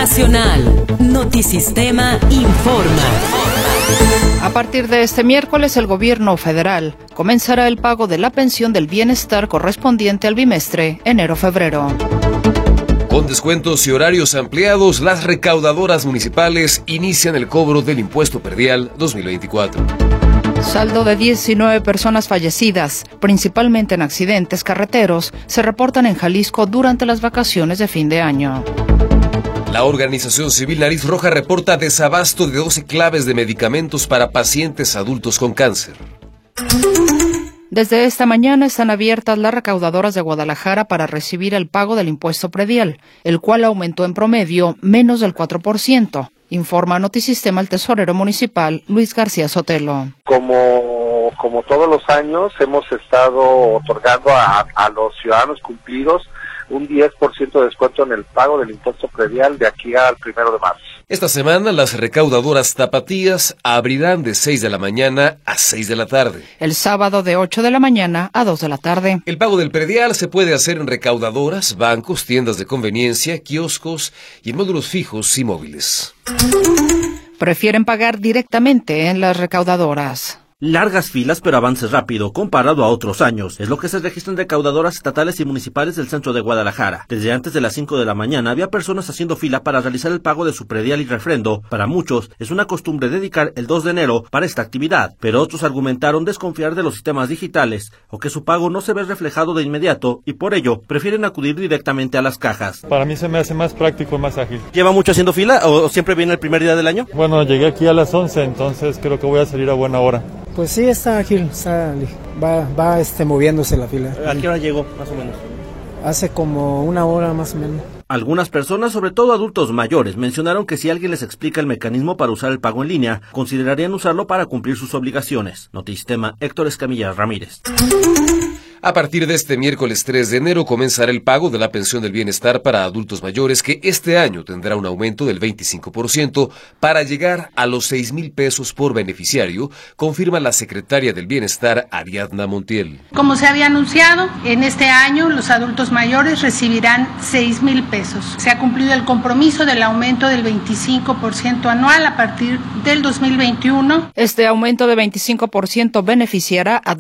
Nacional. Notisistema informa. A partir de este miércoles, el gobierno federal comenzará el pago de la pensión del bienestar correspondiente al bimestre enero-febrero. Con descuentos y horarios ampliados, las recaudadoras municipales inician el cobro del impuesto predial 2024. Saldo de 19 personas fallecidas, principalmente en accidentes carreteros, se reportan en Jalisco durante las vacaciones de fin de año. La organización civil Nariz Roja reporta desabasto de 12 claves de medicamentos para pacientes adultos con cáncer. Desde esta mañana están abiertas las recaudadoras de Guadalajara para recibir el pago del impuesto predial, el cual aumentó en promedio menos del 4%, informa Notisistema el tesorero municipal Luis García Sotelo. Como todos los años, hemos estado otorgando a los ciudadanos cumplidos un 10% de descuento en el pago del impuesto predial de aquí al 1 de marzo. Esta semana las recaudadoras tapatías abrirán de 6 de la mañana a 6 de la tarde. El sábado de 8 de la mañana a 2 de la tarde. El pago del predial se puede hacer en recaudadoras, bancos, tiendas de conveniencia, kioscos y en módulos fijos y móviles. Prefieren pagar directamente en las recaudadoras. Largas filas pero avance rápido comparado a otros años. Es lo que se registra en recaudadoras estatales y municipales del centro de Guadalajara. Desde antes de las 5 de la mañana había personas haciendo fila para realizar el pago de su predial y refrendo. Para muchos es una costumbre dedicar el 2 de enero para esta actividad, pero otros argumentaron desconfiar de los sistemas digitales o que su pago no se ve reflejado de inmediato y por ello prefieren acudir directamente a las cajas. Para mí se me hace más práctico y más ágil. ¿Lleva mucho haciendo fila o siempre viene el primer día del año? Bueno, llegué aquí a las 11, entonces creo que voy a salir a buena hora. Pues sí, está ágil, va moviéndose la fila. ¿A qué hora llegó, más o menos? Hace como una hora más o menos. Algunas personas, sobre todo adultos mayores, mencionaron que si alguien les explica el mecanismo para usar el pago en línea, considerarían usarlo para cumplir sus obligaciones. Notisistema, Héctor Escamilla Ramírez. A partir de este miércoles 3 de enero comenzará el pago de la pensión del bienestar para adultos mayores, que este año tendrá un aumento del 25% para llegar a los 6,000 pesos por beneficiario, confirma la secretaria del Bienestar, Ariadna Montiel. Como se había anunciado, en este año los adultos mayores recibirán 6,000 pesos. Se ha cumplido el compromiso del aumento del 25% anual a partir del 2021. Este aumento de 25% beneficiará a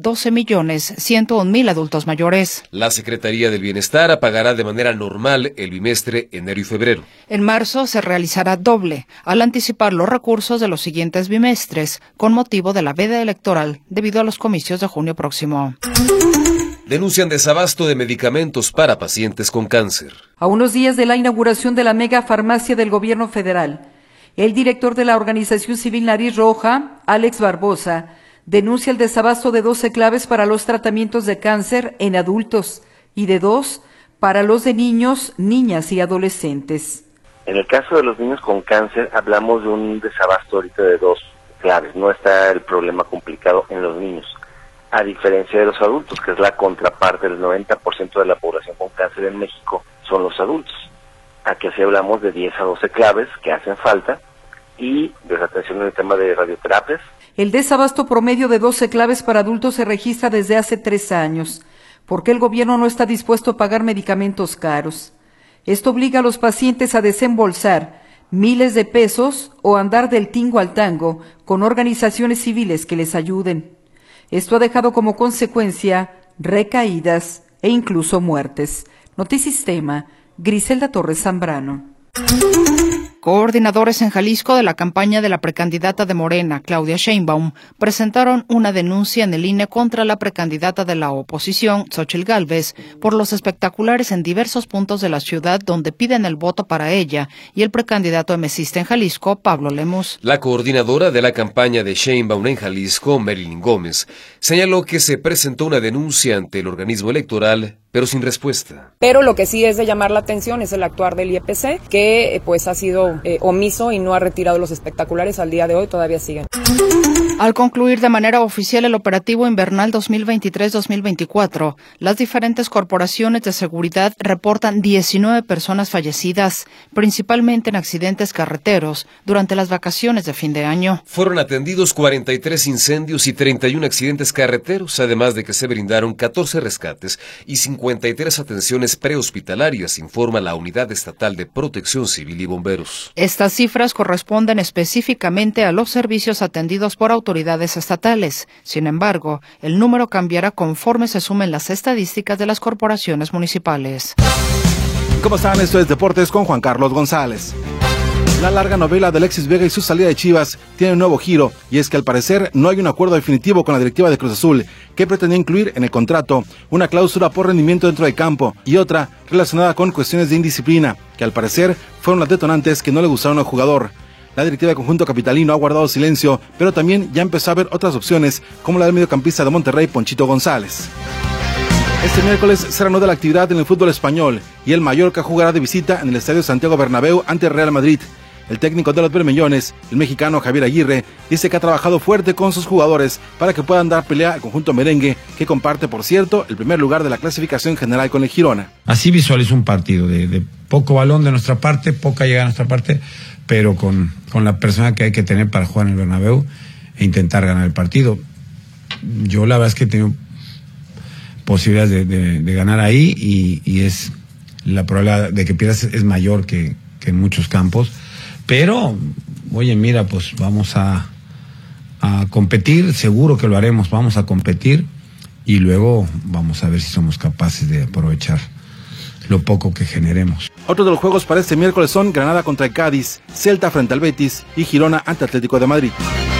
12,101,000 adultos mayores. La Secretaría del Bienestar pagará de manera normal el bimestre enero y febrero. En marzo se realizará doble, al anticipar los recursos de los siguientes bimestres, con motivo de la veda electoral debido a los comicios de junio próximo. Denuncian desabasto de medicamentos para pacientes con cáncer. A unos días de la inauguración de la mega farmacia del gobierno federal, el director de la organización civil Nariz Roja, Alex Barbosa, denuncia el desabasto de 12 claves para los tratamientos de cáncer en adultos y de 2 para los de niños, niñas y adolescentes. En el caso de los niños con cáncer hablamos de un desabasto ahorita de 2 claves. No está el problema complicado en los niños, a diferencia de los adultos, que es la contraparte del 90% de la población con cáncer en México, son los adultos. Aquí sí hablamos de 10 a 12 claves que hacen falta y desatención en el tema de radioterapias. El desabasto promedio de 12 claves para adultos se registra desde hace 3 años. ¿Por qué el gobierno no está dispuesto a pagar medicamentos caros? Esto obliga a los pacientes a desembolsar miles de pesos o andar del tingo al tango con organizaciones civiles que les ayuden. Esto ha dejado como consecuencia recaídas e incluso muertes. Notisistema, Griselda Torres Zambrano. Coordinadores en Jalisco de la campaña de la precandidata de Morena, Claudia Sheinbaum, presentaron una denuncia en el INE contra la precandidata de la oposición, Xóchitl Gálvez, por los espectaculares en diversos puntos de la ciudad donde piden el voto para ella y el precandidato emesista en Jalisco, Pablo Lemus. La coordinadora de la campaña de Sheinbaum en Jalisco, Marilyn Gómez, señaló que se presentó una denuncia ante el organismo electoral, pero sin respuesta. Pero lo que sí es de llamar la atención es el actuar del IEPC, que pues ha sido omiso y no ha retirado los espectaculares. Al día de hoy todavía siguen. Al concluir de manera oficial el operativo invernal 2023-2024, las diferentes corporaciones de seguridad reportan 19 personas fallecidas, principalmente en accidentes carreteros, durante las vacaciones de fin de año. Fueron atendidos 43 incendios y 31 accidentes carreteros, además de que se brindaron 14 rescates y 50 53 atenciones prehospitalarias, informa la Unidad Estatal de Protección Civil y Bomberos. Estas cifras corresponden específicamente a los servicios atendidos por autoridades estatales. Sin embargo, el número cambiará conforme se sumen las estadísticas de las corporaciones municipales. ¿Cómo están? Esto es Deportes con Juan Carlos González. La larga novela de Alexis Vega y su salida de Chivas tiene un nuevo giro, y es que al parecer no hay un acuerdo definitivo con la directiva de Cruz Azul, que pretendía incluir en el contrato una cláusula por rendimiento dentro del campo y otra relacionada con cuestiones de indisciplina, que al parecer fueron las detonantes que no le gustaron al jugador. La directiva del conjunto capitalino ha guardado silencio, pero también ya empezó a ver otras opciones, como la del mediocampista de Monterrey, Ponchito González. Este miércoles se reanuda la actividad en el fútbol español y el Mallorca jugará de visita en el Estadio Santiago Bernabéu ante el Real Madrid. El técnico de los bermellones, el mexicano Javier Aguirre, dice que ha trabajado fuerte con sus jugadores para que puedan dar pelea al conjunto merengue, que comparte, por cierto, el primer lugar de la clasificación general con el Girona. Así visualizo un partido de poco balón de nuestra parte, poca llegada de nuestra parte, pero con la persona que hay que tener para jugar en el Bernabéu e intentar ganar el partido. Yo la verdad es que he tenido posibilidades de ganar ahí y es la probabilidad de que pierdas es mayor que en muchos campos. Pero, oye, mira, pues vamos a competir, seguro que lo haremos, vamos a competir y luego vamos a ver si somos capaces de aprovechar lo poco que generemos. Otros de los juegos para este miércoles son Granada contra el Cádiz, Celta frente al Betis y Girona ante Atlético de Madrid.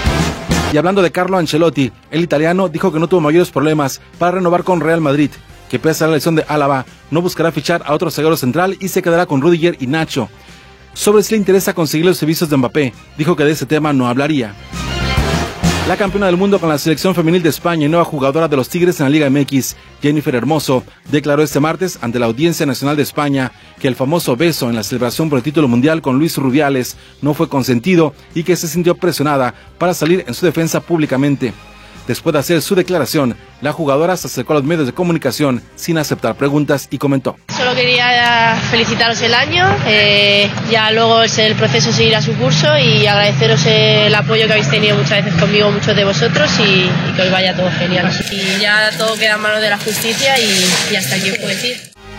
Y hablando de Carlo Ancelotti, el italiano dijo que no tuvo mayores problemas para renovar con Real Madrid, que pese a la lesión de Álava, no buscará fichar a otro zaguero central y se quedará con Rüdiger y Nacho. Sobre si le interesa conseguir los servicios de Mbappé, dijo que de ese tema no hablaría. La campeona del mundo con la selección femenil de España y nueva jugadora de los Tigres en la Liga MX, Jennifer Hermoso, declaró este martes ante la Audiencia Nacional de España que el famoso beso en la celebración por el título mundial con Luis Rubiales no fue consentido y que se sintió presionada para salir en su defensa públicamente. Después de hacer su declaración, la jugadora se acercó a los medios de comunicación sin aceptar preguntas y comentó: Solo quería felicitaros el año, ya luego el proceso seguirá su curso y agradeceros el apoyo que habéis tenido muchas veces conmigo, muchos de vosotros, y que os vaya todo genial. Y ya todo queda en manos de la justicia y hasta aquí os puedo decir.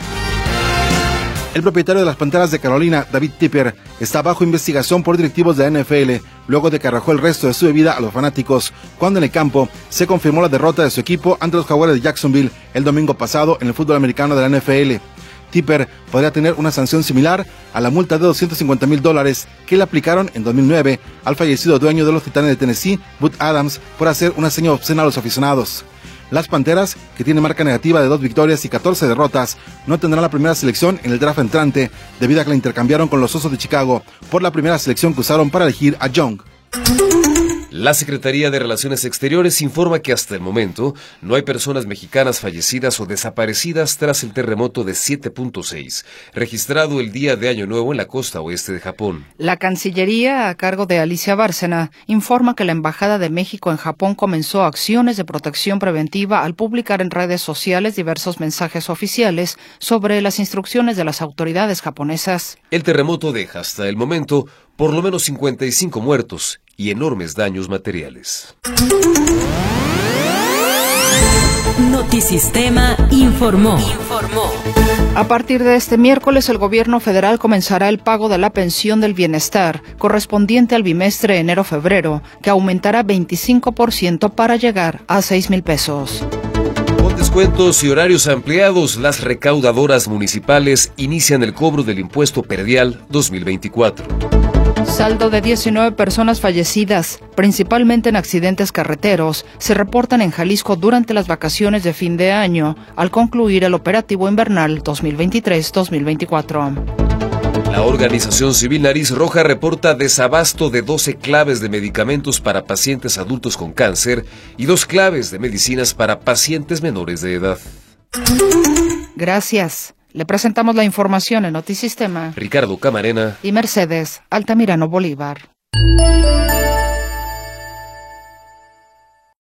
El propietario de las Panteras de Carolina, David Tipper, está bajo investigación por directivos de la NFL, luego de que arrojó el resto de su bebida a los fanáticos, cuando en el campo se confirmó la derrota de su equipo ante los Jaguares de Jacksonville el domingo pasado en el fútbol americano de la NFL. Tipper podría tener una sanción similar a la multa de $250,000 que le aplicaron en 2009 al fallecido dueño de los Titanes de Tennessee, Bud Adams, por hacer una seña obscena a los aficionados. Las Panteras, que tienen marca negativa de 2 victorias y 14 derrotas, no tendrán la primera selección en el draft entrante, debido a que la intercambiaron con los Osos de Chicago por la primera selección que usaron para elegir a Young. La Secretaría de Relaciones Exteriores informa que hasta el momento no hay personas mexicanas fallecidas o desaparecidas tras el terremoto de 7.6, registrado el día de Año Nuevo en la costa oeste de Japón. La Cancillería, a cargo de Alicia Bárcena, informa que la Embajada de México en Japón comenzó acciones de protección preventiva al publicar en redes sociales diversos mensajes oficiales sobre las instrucciones de las autoridades japonesas. El terremoto deja hasta el momento por lo menos 55 muertos y enormes daños materiales. Notisistema informó. A partir de este miércoles, el gobierno federal comenzará el pago de la pensión del bienestar correspondiente al bimestre enero-febrero, que aumentará 25% para llegar a 6,000 pesos. Con descuentos y horarios ampliados, las recaudadoras municipales inician el cobro del impuesto predial 2024. Saldo de 19 personas fallecidas, principalmente en accidentes carreteros, se reportan en Jalisco durante las vacaciones de fin de año, al concluir el operativo invernal 2023-2024. La organización civil Nariz Roja reporta desabasto de 12 claves de medicamentos para pacientes adultos con cáncer y 2 claves de medicinas para pacientes menores de edad. Gracias. Le presentamos la información en Notisistema. Ricardo Camarena y Mercedes Altamirano Bolívar.